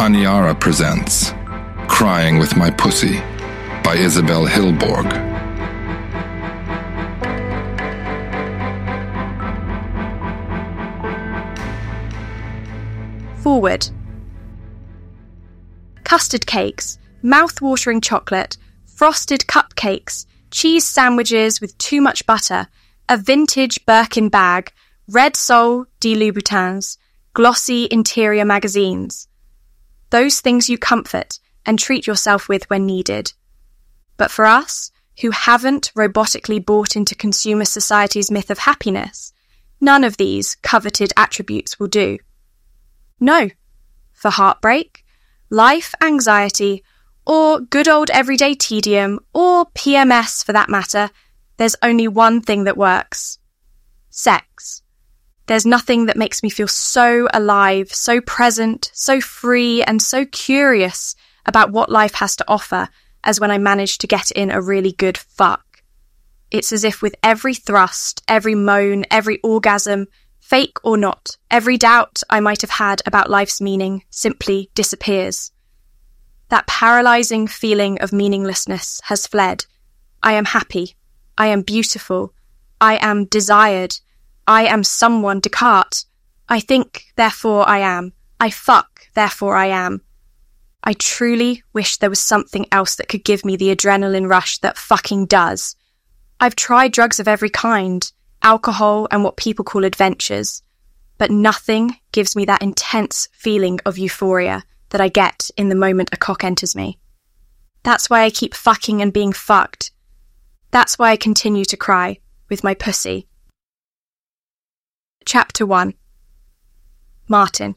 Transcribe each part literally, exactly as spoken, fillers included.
Aniara presents Crying with My Pussy by Isabel Hilborg. Forward. Custard cakes, mouth-watering chocolate, frosted cupcakes, cheese sandwiches with too much butter, a vintage Birkin bag, red sole de Louboutins, glossy interior magazines. Those things you comfort and treat yourself with when needed. But for us, who haven't robotically bought into consumer society's myth of happiness, none of these coveted attributes will do. No. For heartbreak, life anxiety, or good old everyday tedium, or P M S for that matter, there's only one thing that works. Sex. There's nothing that makes me feel so alive, so present, so free, and so curious about what life has to offer as when I manage to get in a really good fuck. It's as if with every thrust, every moan, every orgasm, fake or not, every doubt I might have had about life's meaning simply disappears. That paralysing feeling of meaninglessness has fled. I am happy. I am beautiful. I am desired. I am someone Descartes. I think, therefore I am. I fuck, therefore I am. I truly wish there was something else that could give me the adrenaline rush that fucking does. I've tried drugs of every kind, alcohol and what people call adventures, but nothing gives me that intense feeling of euphoria that I get in the moment a cock enters me. That's why I keep fucking and being fucked. That's why I continue to cry with my pussy. Chapter one. Martin.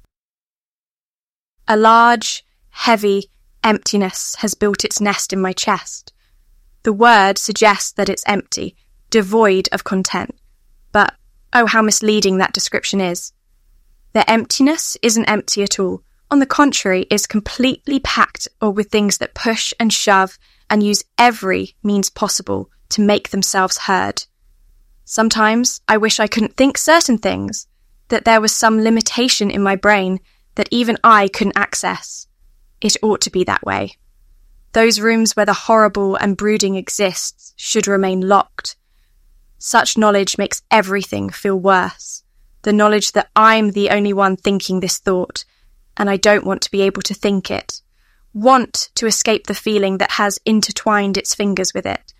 A large, heavy emptiness has built its nest in my chest. The word suggests that it's empty, devoid of content. But, oh, how misleading that description is. The emptiness isn't empty at all. On the contrary, it's completely packed or with things that push and shove and use every means possible to make themselves heard. Sometimes I wish I couldn't think certain things, that there was some limitation in my brain that even I couldn't access. It ought to be that way. Those rooms where the horrible and brooding exists should remain locked. Such knowledge makes everything feel worse. The knowledge that I'm the only one thinking this thought, and I don't want to be able to think it. Want to escape the feeling that has intertwined its fingers with it.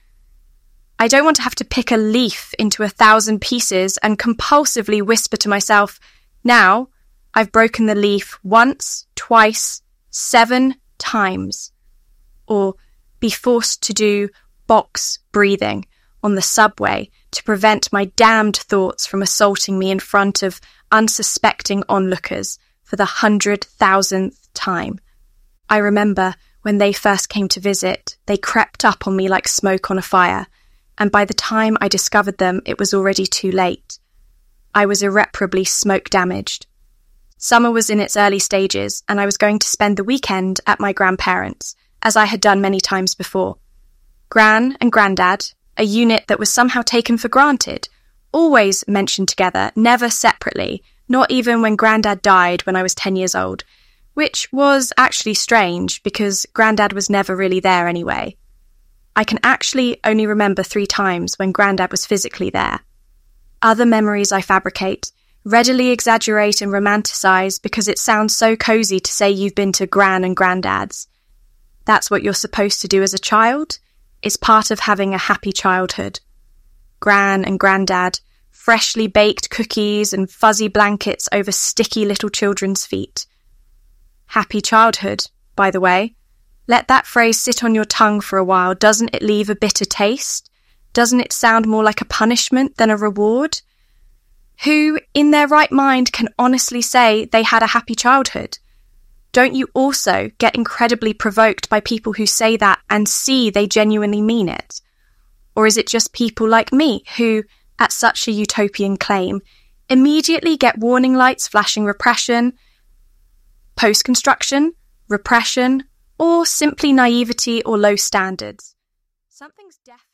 I don't want to have to pick a leaf into a thousand pieces and compulsively whisper to myself, now I've broken the leaf once, twice, seven times. Or be forced to do box breathing on the subway to prevent my damned thoughts from assaulting me in front of unsuspecting onlookers for the hundred thousandth time. I remember when they first came to visit, they crept up on me like smoke on a fire, and by the time I discovered them, it was already too late. I was irreparably smoke-damaged. Summer was in its early stages, and I was going to spend the weekend at my grandparents', as I had done many times before. Gran and Grandad, a unit that was somehow taken for granted, always mentioned together, never separately, not even when Grandad died when I was ten years old, which was actually strange because Grandad was never really there anyway. I can actually only remember three times when Grandad was physically there. Other memories I fabricate, readily exaggerate and romanticize because it sounds so cozy to say you've been to Gran and Grandad's. That's what you're supposed to do as a child. It's part of having a happy childhood. Gran and Grandad, freshly baked cookies and fuzzy blankets over sticky little children's feet. Happy childhood, by the way. Let that phrase sit on your tongue for a while. Doesn't it leave a bitter taste? Doesn't it sound more like a punishment than a reward? Who, in their right mind, can honestly say they had a happy childhood? Don't you also get incredibly provoked by people who say that and see they genuinely mean it? Or is it just people like me who, at such a utopian claim, immediately get warning lights flashing repression, post-construction, repression, or simply naivety or low standards? Something's definitely